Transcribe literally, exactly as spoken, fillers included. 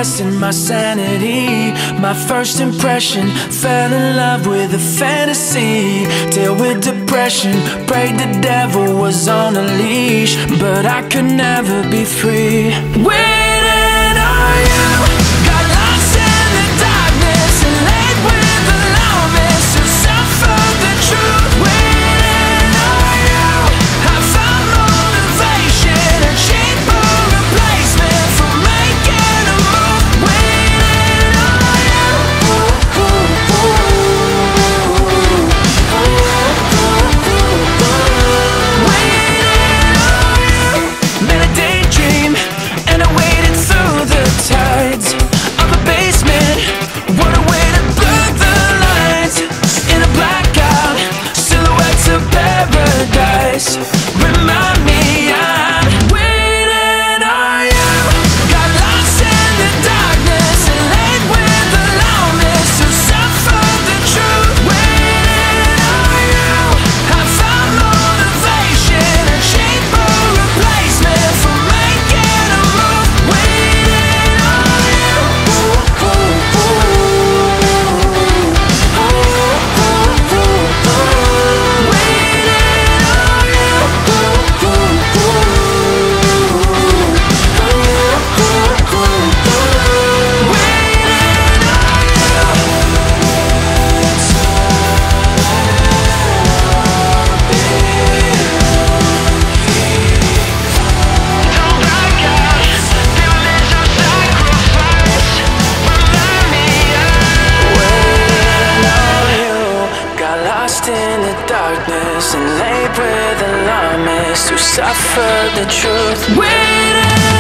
testing my sanity. My first impression, fell in love with a fantasy. Deal with depression, prayed the devil was on a leash, but I could never be free. Waiting on you, got lost in the darkness and laid with the loudness to suffer the truth. Waiting on you, I found motivation, a cheaper replacement for making a move. Waiting on you, ooh, ooh, ooh, waiting on you. Made a daydream and I waded through the tides of a basement. What a way to blur the lines in a blackout, silhouettes of paradise. Remind me I'm waiting on you. Got lost in the darkness and laid with the loudness to suffer the truth. Waiting on you, I found motivation, a cheaper replacement for making a move. Waiting on you, ooh, ooh, ooh, ooh, ooh, ooh. Waiting on you, ooh, ooh, ooh, ooh, ooh, ooh. Waiting Don't back out, there is no sacrifice. Remind me I'm waiting on you. Got lost in the darkness and laid with alarmists to suffer the truth. Waiting